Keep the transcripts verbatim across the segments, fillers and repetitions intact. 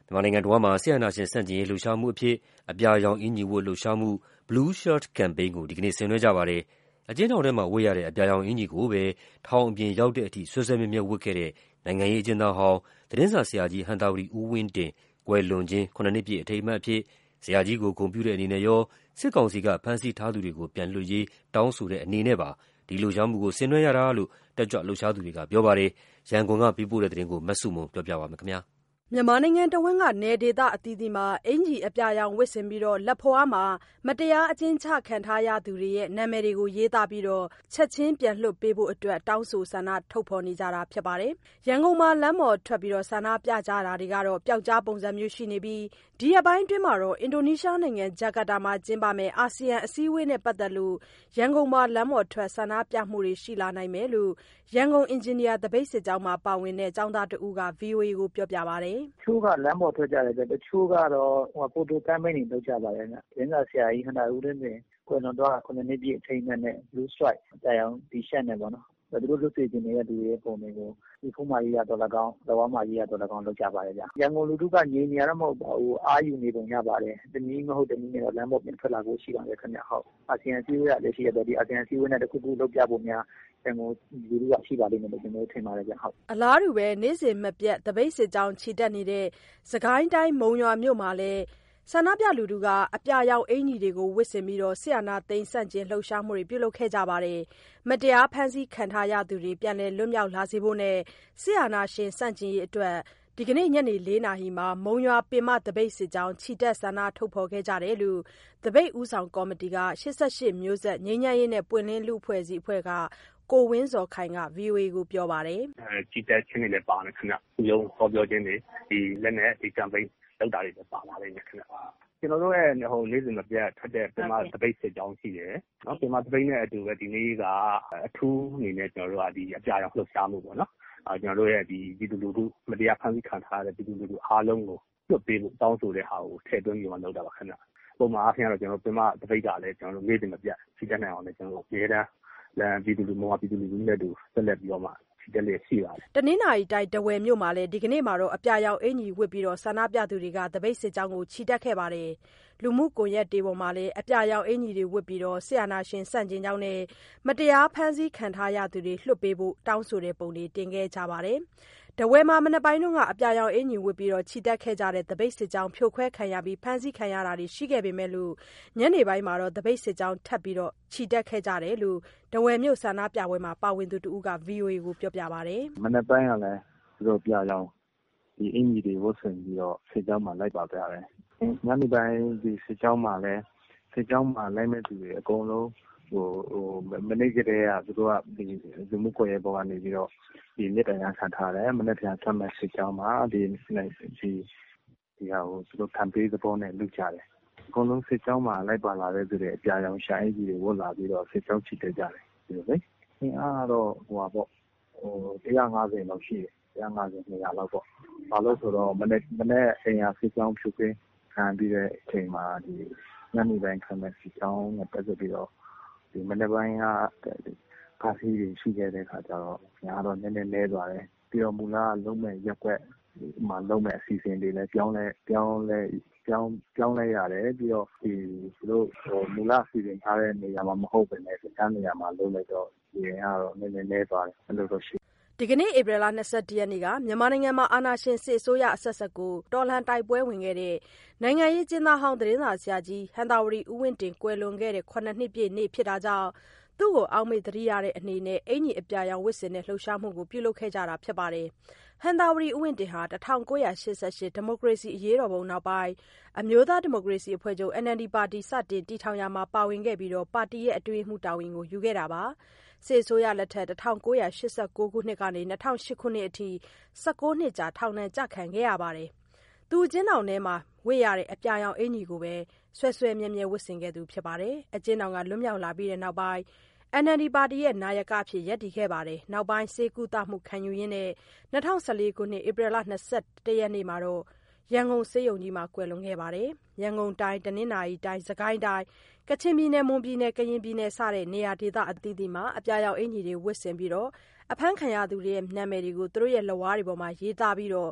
မြန်မာနိုင်ငံတဝန်းမှာစစ်အာဏာရှင်ဆန့်ကျင်ရေးလှုပ်ရှားမှုအဖြစ်အပြာရောင်အင်ဂျီဝတ်လှုပ်ရှားမှု Blue Shirt Campaign ကိုဒီကနေ့ဆင်နွှဲကြပါတယ်။အကျဉ်းထောင်ထဲမှာဝတ်ရတဲ့အပြာရောင်အင်ဂျီကိုပဲထောင်အပြင်ရောက်တဲ့အထိဆွဲဆွဲမြဲမြဲဝတ်ခဲ့တဲ့နိုင်ငံရေးအကျဉ်းသားဟောင်းသတင်းစာဆရာကြီးဟံသာဝတီဦးဝင်းတင်ကွယ်လွန်ခြင်းခုနှစ်နှစ်ပြည့်အထိမ်းအမှတ်အဖြစ်ဆရာကြီးကိုဂုဏ်ပြုတဲ့အနေနဲ့ရောစစ်ကောင်စီကဖမ်းဆီးထားသူတွေကိုပြန်လွှတ်ရေးတောင်းဆိုတဲ့အနေနဲ့ပါဒီလှုပ်ရှားမှုကိုဆင်နွှဲရတာလို့တက်ကြွလှုပ်ရှားသူတွေကပြောပါတယ်။ရန်ကုန်ကပေးပို့တဲ့သတင်းကိုမဆုမွန်ပြောပြပါမယ်ခင်ဗျာ။မြန်မာနိုင်ငံတဝန်းကနယ်ဒေသအသီးသီးမှာအင်ဂျီအပြာရောင်ဝတ်ဆင်ပြီးလက်ဖွားမှာမတရားအကျဉ်းချခံထားရသူတွေရဲ့နာမည်တွေကိုရေးသားပြီးချက်ချင်းပြန်လွှတ်ပေးဖို့အတွက်တောင်းဆိုဆန္ဒထုတ်ဖော်နေကြတာဖြစ်ပါတယ်။ရန်ကုန်မှာလမ်းပေါ်ထွက်ဆန္ဒပြကြတာတွေကတော့ပျောက်ကြားပုံစံမျိုးရှိနေပြီးဒီရက်ပိုင်းအတွင်းမှာတော့အင်ဒိုနီးရှားနိုင်ငံဂျကာတာမှာကျင်းပမယ့်အာဆီယံအစည်းအဝေးနဲ့ပတ်သက်လို့ရန်ကုန်မှာလမ်းပေါ်ထွက်ဆန္ဒပြမှုတွေရှိလာနိုင်မယ်လို့ရန်ကုန်အင်ဂျင်နီယာသပိတ်စစ်ကြောင်းမှာပါဝင်တဲ့ကျောင်းသားတဦးက ဗွီအိုအေကိုပြောပြပါတယ်။တချို့ကလမ်းပေါ်ထွက်ကြတယ်တချို့ကတော့ဖိုတိုကမ်ပိန်းတွေလုပ်ကြပါတယ်ဗျ။သတင်းစာဆရာကြီးဟံသာဦးတင်ကွယ်လွန်သွားတာခုနှစ်နှစ်ပြည့်အထိမ်းအမှတ်နဲ့ Blue Stripe အပြာရောင်တီရှပ်နဲ့ပေါ့နော်။သူတို့လွတ်စေချင်နေတဲ့လူတွေရဲ့ပုံတွေကိုဒီဖုန်းမာကြီးရတော့၎င်းလက်ဝါးမာကြီးရတော့၎င်းလုပ်ကြပါတယ်ဗျ။ရန်ကုန်လူထုကငြိမ်နေရတော့မဟုတ်ပါဘူးအာယူနေပုံရပါတယ်။တနည်းမဟုတ်တနည်းနဲ့တော့လမ်းပေါ်ပြန်ထွက်လာဖို့ရှိပါတယ်ခင်ဗျ။ဟုတ်အာဆီယံအစည်းအဝေးရလည်းရှိရတော့ဒီအာဆီယံအစည်းအဝေးနဲ့တခုခုလုပ်ပြဖို့များရန်ကုန်လူထုကရှိပါလိမ့်မယ်လို့ကျွန်တော်ထင်ပါတယ်ဗျ။ဟုတ်အလားတူပဲနေ့စဉ်မပြတ်သပိတ်စစ်ကြောင်းခြေတက်နေတဲ့စကိုင်းတိုင်းမုံရွာမြို့မှာလည်းဆန္ဒပြလူထုကအပြာရောင်အင်ဂျီတွေကိုဝတ်ဆင်ပြီးဆရာနာသိန်းဆန့်ကျင်လှုပ်ရှားမှုတွေပြုလုပ်ခဲ့ကြပါတယ်။မတရားဖမ်းဆီးခံထားရသူတွေပြန်လည်လွတ်မြောက်လာစေဖို့နဲ့ဆရာနာရှင်ဆန့်ကျင်ရေးအတွက်ဒီကနေ့ညနေလေးနာရီမှာမုံရွာပင်မသပိတ်စစ်ကြောင်းခြိတက်ဆန္ဒထုတ်ဖော်ခဲ့ကြတယ်လို့သပိတ်ဦးဆောင်ကော်မတီကရှစ်ဆယ့်ရှစ်မျိုးဆက်ငြိမ်းချမ်းရေးနဲ့ပွင့်လင်းလူအဖွဲ့အစည်းအဖွဲ့ကကိုဝင်းဇော်ခိုင်က ဗွီအိုအေကိုပြောပါတယ်။အဲခြိတက်ခြင်းတွေလည်းပါတယ်ခင်ဗျ။ရုံဟောပြောခြင်းတွေဒီလက်နဲ့ဒီ campaign လောက်တာတွေလည်းပါပါလိမ့်မယ်ခင်ဗျ။ကျွန်တော်တို့ရဲ့ဟိုလေးစင်မပြတ်ထွက်တဲ့ပင်မသပိတ်စစ်ကြောင်းရှိတယ်။နော်ပင်မသပိတ်နဲ့အတူပဲဒီနေ့ကအထူးအနေနဲ့ကျွန်တော်တို့ကဒီအပြာရောင်လှုပ်ရှားမှုပေါ့နော်။အဲကျွန်တော်တို့ရဲ့ဒီပြည်သူလူထုမတရားဖမ်းဆီးခံထားရတဲ့ပြည်သူလူထုအားလုံးကိုလွှတ်ပေးဖို့တောင်းဆိုတဲ့ဟာကိုထည့်သွင်းပြီးမှလုပ်တာပါခင်ဗျ။ပုံမှန်အားဖြင့်တော့ကျွန်တော်ပင်မသပိတ်ကလည်းကျွန်တော်တို့လေးစင်မပြတ်ခြိတက်နိုင်အောင်လည်းကျွန်တော်တို့အများတန်းလမ်းပြည်သူလူမျိုးပြည်သူလူမျိုးနဲ့တူဆက်လက်ပြီးတော့မှတနင်္သာရီတိုင်းထားဝယ်မြို့မှာလည်းဒီကနေ့မှာတော့အပြာရောင်အင်ဂျီဝတ်ပြီးဆန္ဒပြသူတွေကသပိတ်စစ်ကြောင်းကိုချီတက်ခဲ့ပါတယ်။လူမှုကွန်ရက်တွေပေါ်မှာလည်းအပြာရောင်အင်ဂျီတွေဝတ်ပြီးဆရာနာရှင်ဆန့်ကျင်ကြောင်းနဲ့မတရားဖမ်းဆီးခံထားရသူတွေလွှတ်ပေးဖို့တောင်းဆိုတဲ့ပုံတွေတင်ခဲ့ကြပါတယ်။ထားဝယ်မှာမနက်ပိုင်းကအပြာရောင်အင်ဂျီဝတ်ပြီးချီတက်ခဲ့ကြတဲ့သပိတ်စစ်ကြောင်းဖြိုခွဲခံရပြီးဖမ်းဆီးခံရတာတွေရှိခဲ့ပေမဲ့ညနေပိုင်းမှာတော့သပိတ်စစ်ကြောင်းထပ်ပြီးချီတက်ခဲ့ကြတယ်လို့ထားဝယ်မြို့ဆန္ဒပြပွဲမှာပါဝင်သူတဦးက ဗွီအိုအေကိုပြောပြပါတယ်။မနက်ပိုင်းကလည်းသူတို့ပြရောင်ဒီအင်ဂျီတွေဝတ်ဆင်ပြီးတော့စစ်ကြောင်းမှာလိုက်ပါပြတယ်။ညနေပိုင်းဒီစစ်ကြောင်းမှာလည်းစစ်ကြောင်းမှာလိုက်မဲ့သူတွေအကုန်လုံးဟိုဟိုမနေ့ကတည်းကသူတို့ကဒီလူမှုကွန်ရက်ပေါ်ကနေပြီးတော့ဒီမြစ်တရားခံထားတယ်မနေ့ပြန်ဆက်မဲ့စစ်ကြောင်းမှာဒီဒီဒီဟာကိုသူတို့ campaign သဘောနဲ့လုပ်ကြတယ်အကုန်လုံးစစ်ကြောင်းမှာလိုက်ပါလာတဲ့သူတွေအပြာရောင်ရှာအင်ဂျီတွေဝတ်လာပြီးတော့စစ်ကြောင်းချီတက်ကြတယ်ဒီလိုလေအင်းအားတော့ဟိုပါပေါ့ဟိုone hundred fiftyလောက်ရှိတယ်one hundred fifty two hundredလောက်ပေါ့ဘာလို့ဆိုတော့မနေ့မနေ့အိမ်ရစစ်ကြောင်းဖြုတ်ခင်းခံပြီးတဲ့အချိန်မှာဒီညနေပိုင်းခံမဲ့စစ်ကြောင်းနဲ့ပတ်သက်ပြီးတော့ဒီမနေ့ပိုင်းကကားစီးတွေရှိခဲ့တဲ့ခါကျတော့ညာတော့နည်းနည်းလဲသွားတယ်ပြီးတော့မူလာလုံးမဲ့ရက်ွက်မှာလုံးမဲ့အစီအစဉ်တွေလည်းပြောင်းလဲပြောင်းလဲပြောင်းပြောင်းလဲရတယ်ပြီးတော့ဒီသူတို့ဟိုမူလာအစီအစဉ်ထားတဲ့နေရာမှာမဟုတ်ပဲနဲ့တခြားနေရာမှာလုံးလိုက်တော့ဒီရင်ကတော့နည်းနည်းလဲသွားတယ်အဲ့လိုတော့ရှိဒီကနေ့ဧပြီလ၂၁ရက်နေ့ကမြန်မာနိုင်ငံမှာအာဏာရှင်စစ်အစိုးရအဆက်ဆက်ကိုတော်လှန်တိုက်ပွဲဝင်ခဲ့တဲ့နိုင်ငံရေးကျင်းသားဟောင်းသတင်းစာဆရာကြီးဟံသာဝတီဦးဝင်းတင်ကွယ်လွန်ခဲ့တဲ့ခုနှစ်နှစ်ပြည့်နေ့ဖြစ်တာကြောင့်သူ့ကိုအောက်မေ့သတိရတဲ့အနေနဲ့အင်ဂျီအပြာရောင်ဝတ်ဆင်တဲ့လှုပ်ရှားမှုကိုပြုလုပ်ခဲ့ကြတာဖြစ်ပါတယ်။ဟံသာဝတီဦးဝင်းတင်ဟာ၁၉၈၈ဒီမိုကရေစီအရေးတော်ပုံနောက်ပိုင်းအမျိုးသားဒီမိုကရေစီအဖွဲ့ချုပ် အန် အယ်လ် ဒီ ပါတီစတင်တည်ထောင်ရာမှာပါဝင်ခဲ့ပြီးပါတီရဲ့အတွင်းရေးမှူးတာဝန်ကိုယူခဲ့တာပါ။စစ်အစိုးရလက်ထက်၁၉၈၉ခုနှစ်ကနေ၂၀၀၈ခုနှစ်အထိ၁၉နှစ်ကြာထောင်ဒဏ်ကျခံခဲ့ရပါတယ်။သူအကျဉ်းထောင်ထဲမှာဝတ်ရတဲ့အပြာရောင်အင်ဂျီကိုပဲဆွဲဆွဲမြဲမြဲဝတ်ဆင်ခဲ့သူဖြစ်ပါတယ်။အကျဉ်းထောင်ကလွတ်မြောက်လာပြီးတဲ့နောက်ပိုင်း အန် အယ်လ် ဒီ ပါတီရဲ့နာယကအဖြစ်ရပ်တည်ခဲ့ပါတယ်။နောက်ပိုင်းဆေးကုသမှုခံယူရင်းနဲ့၂၀၁၄ခုနှစ်ဧပြီလ၂၁ရက်နေ့မှာတော့ရန်ကုန်ဆေးရုံကြီးမှာကွယ်လွန်ခဲ့ပါတယ်။ရန်ကုန်တိုင်းတနင်္သာရီတိုင်းစကိုင်းတိုင်းကချင်ပြည်နယ်မွန်ပြည်နယ်ကရင်ပြည်နယ်စတဲ့နေရာဒေသအသီးသီးမှာအပြာရောင်အင်ဂျီတွေဝတ်ဆင်ပြီးအဖမ်းခံရသူတွေရဲ့နာမည်တွေကိုသူတို့ရဲ့လက်ဝါးတွေပေါ်မှာရေးသားပြီး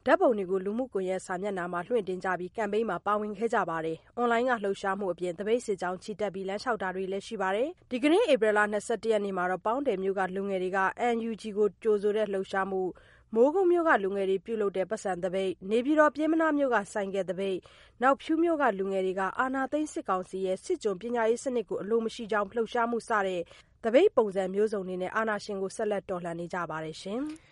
ဓာတ်ပုံတွေကိုလူမှုကွန်ရက်စာမျက်နှာမှာလွှင့်တင်ကြပြီးကမ်ပိန်းမှာပါဝင်ခဲ့ကြပါတယ်။ အွန်လိုင်းကလှုပ်ရှားမှုအပြင်သပိတ်စစ်ကြောင်းချီတက်ပြီးလမ်းလျှောက်တာတွေလည်းရှိပါတယ်။ ဒီကနေ့ဧပြီလ၂၁ရက်နေ့မှာတော့ပေါင်းတယ်မြို့ကလူငယ်တွေက အန် ယူ ဂျီ ကိုကြိုဆိုတဲ့လှုပ်ရှားမှု၊ မိုးကုတ်မြို့ကလူငယ်တွေပြုလုပ်တဲ့ပိုက်ဆံသပိတ်၊ နေပြည်တော်ပျဉ်းမနားမြို့ကဆိုင်ကယ်သပိတ်၊ ဖြူးမြို့ကလူငယ်တွေကအာဏာသိမ်းစစ်ကောင်စီရဲ့စစ်ကျွန်ပညာရေးစနစ်ကိုအလိုမရှိကြောင်းလှုပ်ရှားမှုစတဲ့သပိတ်ပုံစံမျိုးစုံတွေနဲ့အာဏာရှင်ကိုဆက်လက်တော်လှန်နေကြပါတယ်ရှင်။